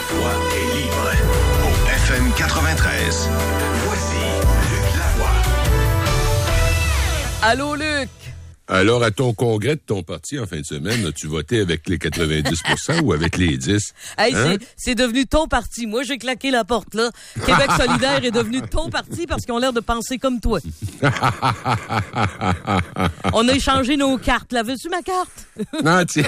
Lavoie et Limoilles. Au FM 93. Voici Luc Lavoie. Allô, Luc? Alors, à ton congrès de ton parti en fin de semaine, as-tu voté avec les 90% ou avec les 10%? Hey, Hein? c'est devenu ton parti. Moi, j'ai claqué la porte, là. Québec solidaire est devenu ton parti parce qu'ils ont l'air de penser comme toi. On a échangé nos cartes. Là, veux-tu ma carte? Non, tiens.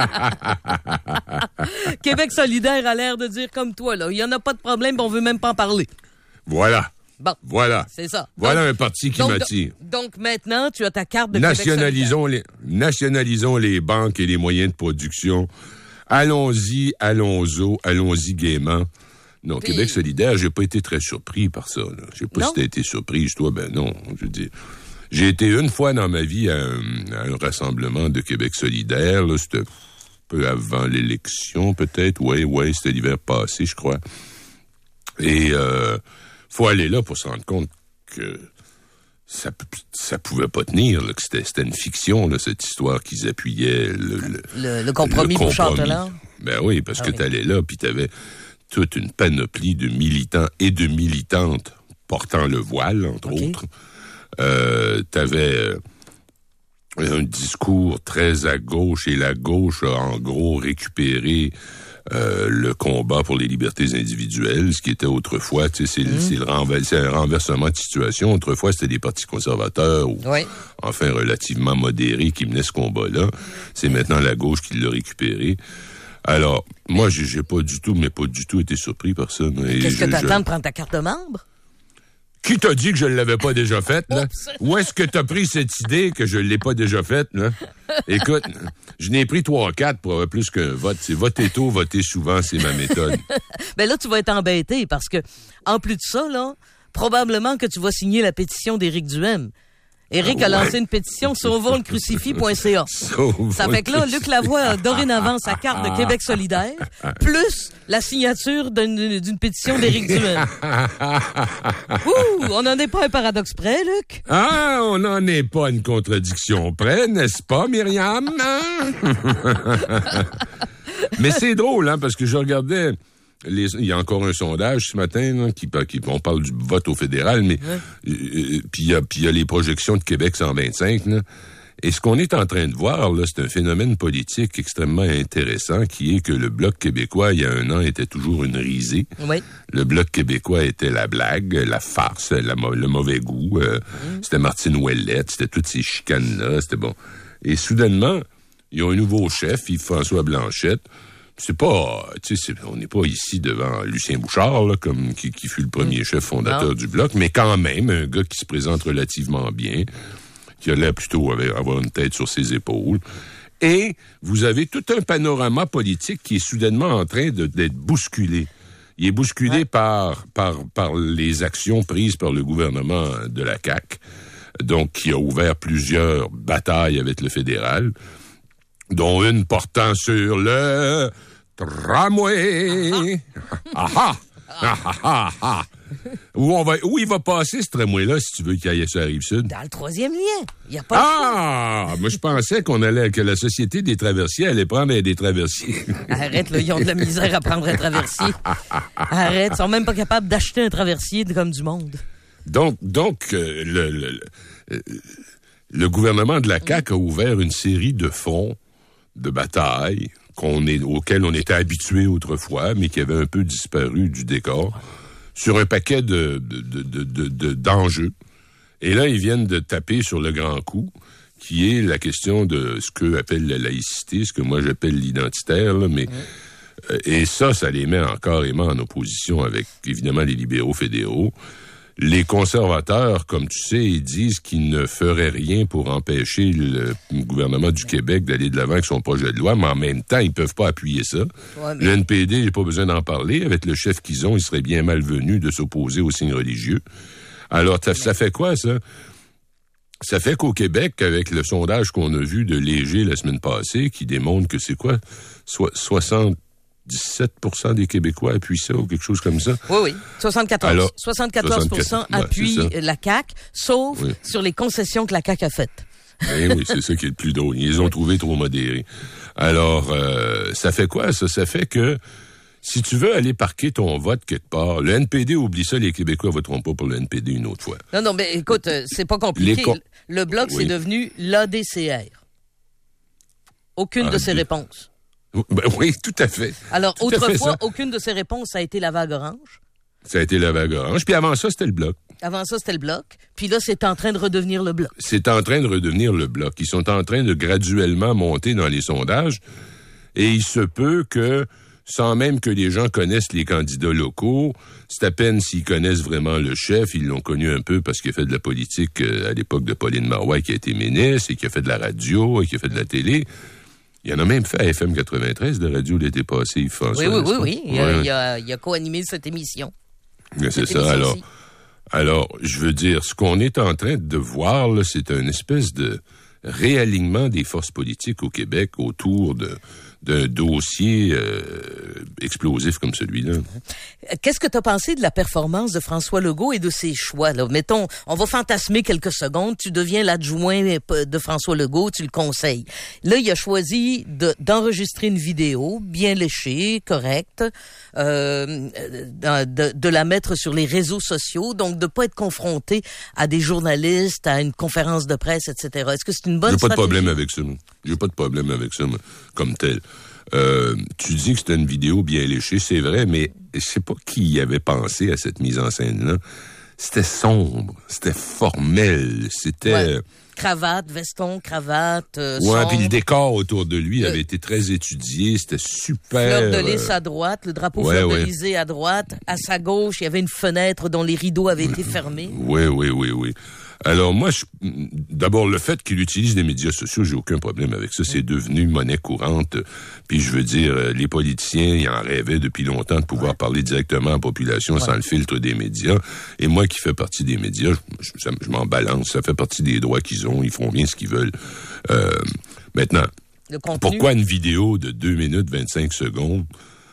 Québec solidaire a l'air de dire comme toi, là. Il y en a pas de problème, on veut même pas en parler. Voilà. Bon. Voilà. C'est ça. Voilà donc, un parti qui donc, m'attire. Donc, maintenant, tu as ta carte de Québec solidaire. Nationalisons les banques et les moyens de production. Allons-y gaiement. Non, Puis... Québec solidaire, j'ai pas été très surpris par ça. Là. Je sais pas si t'as été surprise, toi. Ben non, je veux dire. J'ai été une fois dans ma vie à un rassemblement de Québec solidaire. Là, c'était peu avant l'élection, peut-être. Ouais, c'était l'hiver passé, je crois. Et faut aller là pour se rendre compte que ça pouvait pas tenir, là, que c'était une fiction, là, cette histoire qu'ils appuyaient. Le compromis Bouchard-Talant. Ben oui, parce que t'allais là, puis t'avais toute une panoplie de militants et de militantes portant le voile, entre autres. T'avais un discours très à gauche, et la gauche a en gros récupéré le combat pour les libertés individuelles, ce qui était autrefois, tu sais, c'est un renversement de situation. Autrefois, c'était des partis conservateurs ou enfin relativement modérés qui menaient ce combat-là. C'est maintenant la gauche qui l'a récupéré. Alors, moi, j'ai pas du tout été surpris par ça. Qu'est-ce que t'attends de prendre ta carte de membre? Qui t'a dit que je l'avais pas déjà faite, là? Où est-ce que t'as pris cette idée que je l'ai pas déjà faite, là? Écoute, je n'ai pris 3-4 pour avoir plus qu'un vote. C'est voter tôt, voter souvent, c'est ma méthode. Ben là, tu vas être embêté parce que, en plus de ça, là, probablement que tu vas signer la pétition d'Éric Duhaime. Éric a lancé une pétition sauvonslecrucifix.ca. Ça fait que là, Luc Lavoie a dorénavant sa carte de Québec solidaire, plus la signature d'une pétition d'Éric Duhaime. Ouh, on n'en est pas un paradoxe près, Luc? Ah, on n'en est pas une contradiction près, n'est-ce pas, Myriam? Mais c'est drôle, hein, parce que je regardais... il y a encore un sondage ce matin là, on parle du vote au fédéral, mais puis il y a les projections de Québec 125. Là, et ce qu'on est en train de voir, là, c'est un phénomène politique extrêmement intéressant qui est que le Bloc québécois, il y a un an, était toujours une risée. Oui. Le Bloc québécois était la blague, la farce, le mauvais goût. C'était Martine Ouellette, c'était toutes ces chicanes-là, c'était bon. Et soudainement, ils ont un nouveau chef, Yves-François Blanchette. C'est pas, tu sais, on n'est pas ici devant Lucien Bouchard, là, comme qui fut le premier chef fondateur du Bloc, mais quand même, un gars qui se présente relativement bien, qui a l'air plutôt avoir une tête sur ses épaules. Et vous avez tout un panorama politique qui est soudainement en train d'être bousculé. Il est bousculé par les actions prises par le gouvernement de la CAQ, donc qui a ouvert plusieurs batailles avec le fédéral, dont une portant sur le tramway. Où il va passer, ce tramway-là, si tu veux qu'il aille sur la Rive-Sud? Dans le 3e lien. Il n'y a pas moi, je pensais que la Société des traversiers allait prendre des traversiers. Arrête, là, ils ont de la misère à prendre un traversier. Arrête, ils sont même pas capables d'acheter un traversier comme du monde. Donc, le gouvernement de la CAQ a ouvert une série de fronts de bataille auxquels on était habitué autrefois, mais qui avaient un peu disparu du décor, sur un paquet d'enjeux. Et là, ils viennent de taper sur le grand coup, qui est la question de ce qu'eux appellent la laïcité, ce que moi j'appelle l'identitaire, là, mais et ça les met carrément en opposition avec, évidemment, les libéraux fédéraux. Les conservateurs, comme tu sais, ils disent qu'ils ne feraient rien pour empêcher le gouvernement du Québec d'aller de l'avant avec son projet de loi, mais en même temps, ils peuvent pas appuyer ça. Ouais, mais... Le NPD, il n'y a pas besoin d'en parler. Avec le chef qu'ils ont, il serait bien malvenu de s'opposer aux signes religieux. Alors, ça fait quoi, ça? Ça fait qu'au Québec, avec le sondage qu'on a vu de Léger la semaine passée, qui démontre que c'est quoi? 77% des Québécois appuient ça ou quelque chose comme ça. Oui. 74% appuient la CAQ, sauf sur les concessions que la CAQ a faites. Oui, c'est ça qui est le plus drôle. Ils les ont trouvés trop modérés. Alors, ça fait quoi, ça? Ça fait que Si tu veux aller parquer ton vote quelque part, le NPD, oublie ça, les Québécois ne voteront pas pour le NPD une autre fois. Non, mais écoute, c'est pas compliqué. Le Bloc, c'est devenu l'ADCR. Aucune de ses réponses. Ben oui, tout à fait. Alors, autrefois, aucune de ces réponses a été la vague orange. Ça a été la vague orange. Puis avant ça, c'était le Bloc. Puis là, c'est en train de redevenir le Bloc. C'est en train de redevenir le Bloc. Ils sont en train de graduellement monter dans les sondages. Et il se peut que, sans même que les gens connaissent les candidats locaux, c'est à peine s'ils connaissent vraiment le chef. Ils l'ont connu un peu parce qu'il a fait de la politique à l'époque de Pauline Marois, qui a été ministre, et qui a fait de la radio, et qui a fait de la télé. Il en a même fait à FM 93, de radio l'été passé, François. Oui. Il a co-animé cette émission. C'est ça. Alors, je veux dire, ce qu'on est en train de voir, là, c'est une espèce de réalignement des forces politiques au Québec autour d'un dossier explosif comme celui-là. Qu'est-ce que tu as pensé de la performance de François Legault et de ses choix, là? Mettons, on va fantasmer quelques secondes, tu deviens l'adjoint de François Legault, tu le conseilles. Là, il a choisi d'enregistrer une vidéo bien léchée, correcte, de la mettre sur les réseaux sociaux, donc de pas être confronté à des journalistes, à une conférence de presse, etc. Est-ce que c'est une bonne stratégie? J'ai pas de problème avec ça, comme tel. Tu dis que c'était une vidéo bien léchée, c'est vrai, mais je sais pas qui y avait pensé à cette mise en scène-là. C'était sombre, c'était formel, c'était... Ouais. Cravate, veston, cravate, ouais, puis le décor autour de lui avait été très étudié, c'était super... Fleur de lys à droite, le drapeau fleur de lysée à droite. À sa gauche, il y avait une fenêtre dont les rideaux avaient été fermés. Oui. Alors moi, d'abord, le fait qu'il utilise les médias sociaux, j'ai aucun problème avec ça. C'est devenu monnaie courante. Puis je veux dire, les politiciens, ils en rêvaient depuis longtemps de pouvoir parler directement à la population sans le filtre des médias. Et moi qui fais partie des médias, je m'en balance. Ça fait partie des droits qu'ils ont. Ils font bien ce qu'ils veulent. Maintenant, pourquoi une vidéo de 2 minutes 25 secondes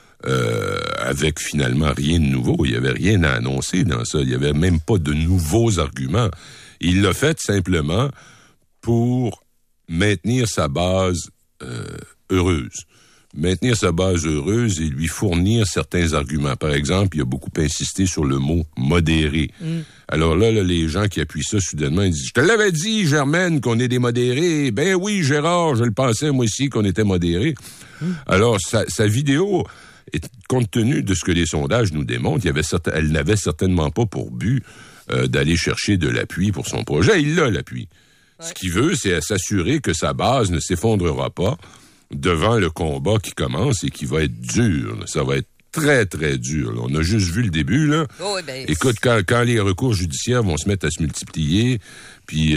avec finalement rien de nouveau? Il y avait rien à annoncer dans ça. Il y avait même pas de nouveaux arguments. Il l'a fait simplement pour maintenir sa base heureuse. Maintenir sa base heureuse et lui fournir certains arguments. Par exemple, il a beaucoup insisté sur le mot « modéré ». Alors là, les gens qui appuient ça, soudainement, ils disent « Je te l'avais dit, Germaine, qu'on est des modérés. » Ben oui, Gérard, je le pensais moi aussi qu'on était modérés. Alors, sa vidéo, compte tenu de ce que les sondages nous démontrent, elle n'avait certainement pas pour but d'aller chercher de l'appui pour son projet. Il a l'appui. Ouais. Ce qu'il veut, c'est s'assurer que sa base ne s'effondrera pas devant le combat qui commence et qui va être dur. Ça va être très, très dur. Là. On a juste vu le début. Là. Oh, ben, écoute, quand les recours judiciaires vont se mettre à se multiplier, puis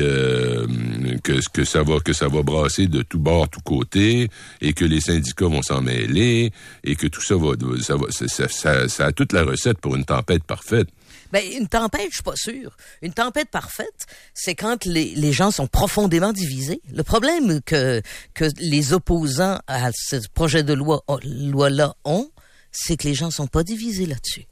que ça va brasser de tous bords, tous côtés, et que les syndicats vont s'en mêler, et que tout ça ça a toute la recette pour une tempête parfaite. Ben, une tempête, je suis pas sûr. Une tempête parfaite, c'est quand les gens sont profondément divisés. Le problème que les opposants à ce projet de loi-là ont, c'est que les gens sont pas divisés là-dessus.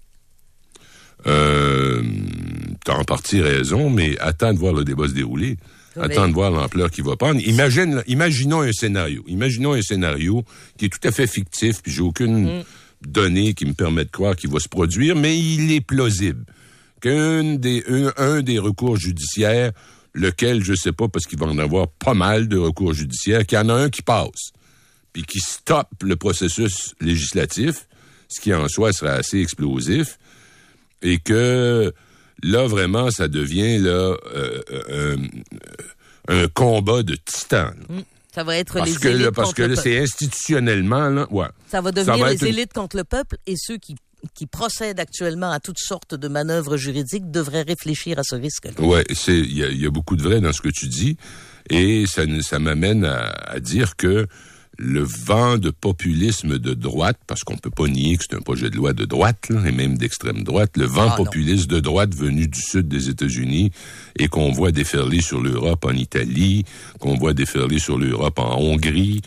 T'as en partie raison, mais attends de voir le débat se dérouler. Attends de voir l'ampleur qu'il va prendre. Imaginons un scénario. Imaginons un scénario qui est tout à fait fictif, puis j'ai aucune donnée qui me permet de croire qu'il va se produire, mais il est plausible qu'un des recours judiciaires, lequel je sais pas parce qu'il va en avoir pas mal de recours judiciaires, qu'il y en a un qui passe, puis qui stoppe le processus législatif, ce qui en soi serait assez explosif, et que là vraiment ça devient là un combat de titans. Ça va être les élites parce que c'est institutionnellement là, ouais. Ça va devenir les élites contre le peuple, et ceux qui procèdent actuellement à toutes sortes de manœuvres juridiques devraient réfléchir à ce risque-là. Ouais, il y a beaucoup de vrai dans ce que tu dis, et ça m'amène à dire que le vent de populisme de droite, parce qu'on peut pas nier que c'est un projet de loi de droite, là, et même d'extrême droite, le vent populiste de droite venu du sud des États-Unis et qu'on voit déferler sur l'Europe en Italie, qu'on voit déferler sur l'Europe en Hongrie,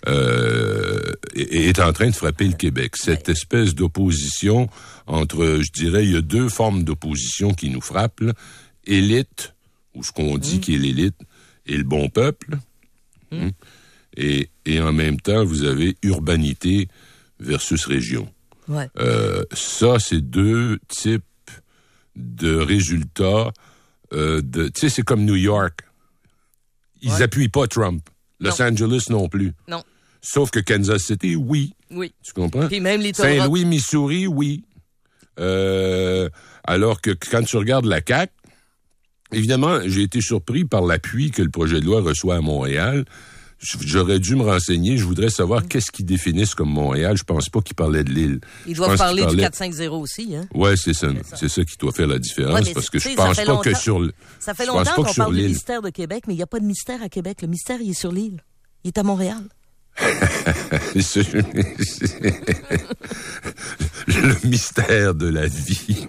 est en train de frapper le Québec. Cette espèce d'opposition entre, je dirais, il y a 2 formes d'opposition qui nous frappent, là. Élite, ou ce qu'on dit qui est l'élite, et le bon peuple. Et en même temps, vous avez urbanité versus région. Ouais. Ça, c'est deux types de résultats. Tu sais, c'est comme New York. Ils appuient pas Trump. Los Angeles non plus. Non. Sauf que Kansas City, oui. Oui. Tu comprends? Puis même les Saint-Louis, Missouri, oui. Alors que quand tu regardes la CAQ, évidemment, j'ai été surpris par l'appui que le projet de loi reçoit à Montréal. J'aurais dû me renseigner. Je voudrais savoir qu'est-ce qu'ils définissent comme Montréal. Je pense pas qu'ils parlaient de l'île. Ils doivent parler du 450 aussi, hein? Ouais, c'est ça. C'est ça qui doit faire la différence. Parce que je pense pas que sur l'île. Ça fait longtemps qu'on parle du mystère de Québec, mais il n'y a pas de mystère à Québec. Le mystère, il est sur l'île. Il est à Montréal. Le mystère de la vie.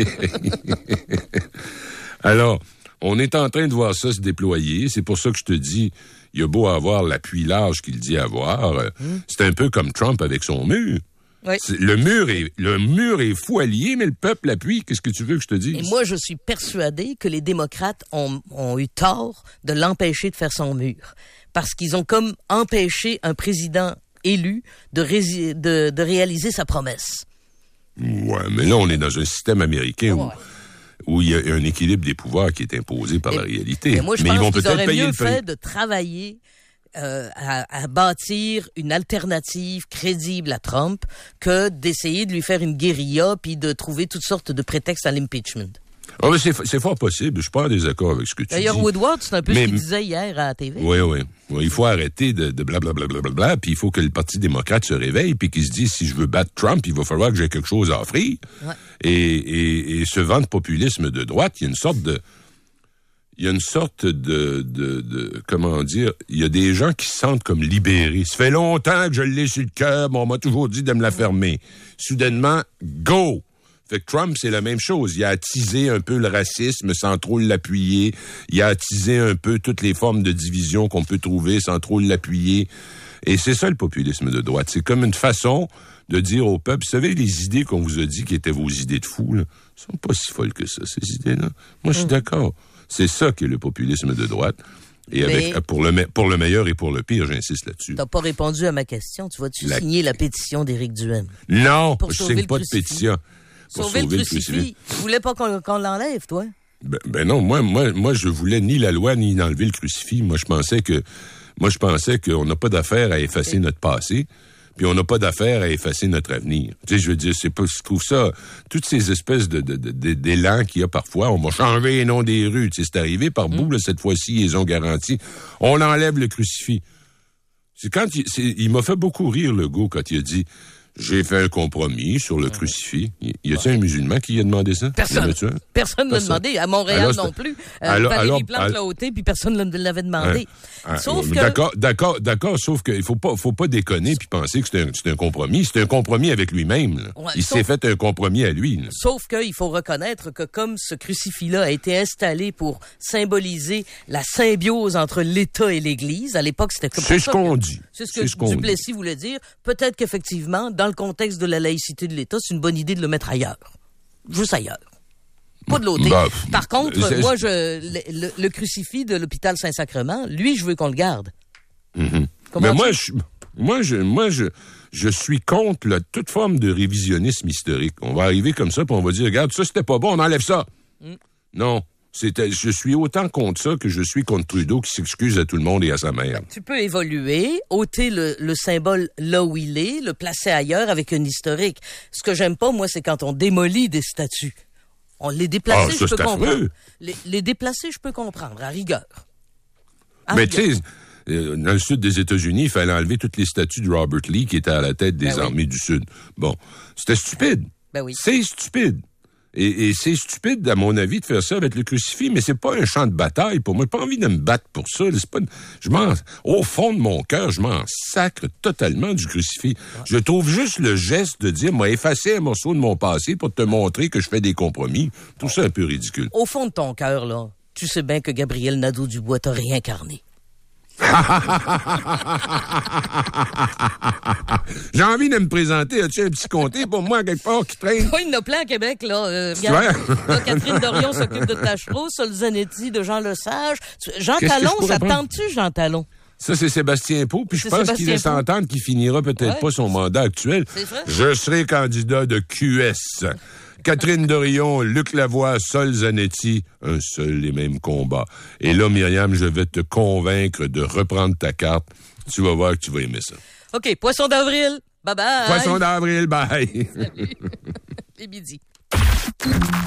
Alors, on est en train de voir ça se déployer. C'est pour ça que je te dis, il a beau avoir l'appui large qu'il dit avoir. C'est un peu comme Trump avec son mur. Oui. Le mur est fou allié, mais le peuple l'appuie. Qu'est-ce que tu veux que je te dise? Et moi, je suis persuadé que les démocrates ont eu tort de l'empêcher de faire son mur. Parce qu'ils ont comme empêché un président élu de réaliser sa promesse. Ouais, mais là, on est dans un système américain où il y a un équilibre des pouvoirs qui est imposé par la réalité. Mais moi, je pense qu'ils auraient mieux fait de travailler à bâtir une alternative crédible à Trump que d'essayer de lui faire une guérilla puis de trouver toutes sortes de prétextes à l'impeachment. Ah, mais c'est fort possible. Je suis pas en désaccord avec ce que tu dis. D'ailleurs, Woodward, c'est un peu ce qu'il disait hier à la TV. Oui. Il faut arrêter de blablabla, puis il faut que le Parti démocrate se réveille, puis qu'il se dise, si je veux battre Trump, il va falloir que j'ai quelque chose à offrir. Ouais. Et ce vent de populisme de droite, il y a une sorte de comment dire, il y a des gens qui se sentent comme libérés. Ça fait longtemps que je l'ai sur le cœur, mais on m'a toujours dit de me la fermer. Soudainement, go! Fait que Trump, c'est la même chose. Il a attisé un peu le racisme sans trop l'appuyer. Il a attisé un peu toutes les formes de division qu'on peut trouver sans trop l'appuyer. Et c'est ça le populisme de droite. C'est comme une façon de dire au peuple, vous savez, les idées qu'on vous a dit qui étaient vos idées de fous, là, sont pas si folles que ça, ces idées-là. Moi, je suis d'accord. C'est ça qui est le populisme de droite. Et pour le meilleur et pour le pire, j'insiste là-dessus. T'as pas répondu à ma question. Tu vas-tu signer la pétition d'Éric Duhaime? Non, je signe pas de pétition. Sauver le crucifix. Tu voulais pas qu'on l'enlève, toi? Ben non, moi, je voulais ni la loi, ni enlever le crucifix. Moi, je pensais qu'on n'a pas d'affaire à effacer notre passé, puis on n'a pas d'affaire à effacer notre avenir. Tu sais, je veux dire, je trouve ça, toutes ces espèces d'élan qu'il y a parfois, on va changer les noms des rues. Tu sais, c'est arrivé par bout, là, cette fois-ci, ils ont garanti. On enlève le crucifix. C'est quand il m'a fait beaucoup rire, Legault, quand il a dit, j'ai fait un compromis sur le crucifix. Y a-t-il un musulman qui a demandé ça? Personne ne l'a demandé. À Montréal non plus. Valérie Plante l'a ôté, puis personne ne l'avait demandé. Sauf que... D'accord, sauf qu'il faut pas déconner puis penser que c'est un compromis. C'est un compromis avec lui-même. Ouais, il s'est fait un compromis à lui. Là. Sauf qu'il faut reconnaître que comme ce crucifix-là a été installé pour symboliser la symbiose entre l'État et l'Église, à l'époque, c'était comme ça. C'est ce qu'on dit. C'est ce que Duplessis voulait dire. Peut-être qu'effectivement, dans le contexte de la laïcité de l'État, c'est une bonne idée de le mettre ailleurs. Juste ailleurs. Pas de l'ôter. Par contre, moi, le crucifix de l'hôpital Saint-Sacrement, lui, je veux qu'on le garde. Mm-hmm. Mais moi, je suis contre toute forme de révisionnisme historique. On va arriver comme ça, puis on va dire, regarde, ça, c'était pas bon, on enlève ça. Non. Je suis autant contre ça que je suis contre Trudeau qui s'excuse à tout le monde et à sa mère. Tu peux évoluer, ôter le symbole là où il est, le placer ailleurs avec un historique. Ce que j'aime pas, moi, c'est quand on démolit des statues. On les déplacer, je peux comprendre. Les déplacer, je peux comprendre, à rigueur. Mais tu sais, dans le sud des États-Unis, il fallait enlever toutes les statues de Robert Lee qui était à la tête des armées du Sud. Bon, c'était stupide. Ben oui. C'est stupide. Et c'est stupide, à mon avis, de faire ça avec le crucifix, mais c'est pas un champ de bataille pour moi. J'ai pas envie de me battre pour ça. Au fond de mon cœur, je m'en sacre totalement du crucifix. Ouais. Je trouve juste le geste de dire, moi, effacer un morceau de mon passé pour te montrer que je fais des compromis. Tout ça un peu ridicule. Au fond de ton cœur, là, tu sais bien que Gabriel Nadeau-Dubois t'a réincarné. J'ai envie de me présenter. As-tu un petit comté pour moi, quelque part, qui traîne? Oui, il y en a plein à Québec, là. Regarde, là, Catherine Dorion s'occupe de Tachereau, Sol Zanetti de Jean Lesage. Jean Talon, ça te tente-tu, Jean Talon? Ça, c'est Sébastien Pau. Puis je pense qu'il laisse entendre qu'il finira peut-être pas son mandat actuel. C'est vrai? Je serai candidat de QS. Catherine Dorion, Luc Lavoie, Sol Zanetti, un seul et même combat. Et là, Myriam, je vais te convaincre de reprendre ta carte. Tu vas voir que tu vas aimer ça. OK, Poisson d'avril. Bye-bye. Poisson d'avril, bye. Salut. Les midi.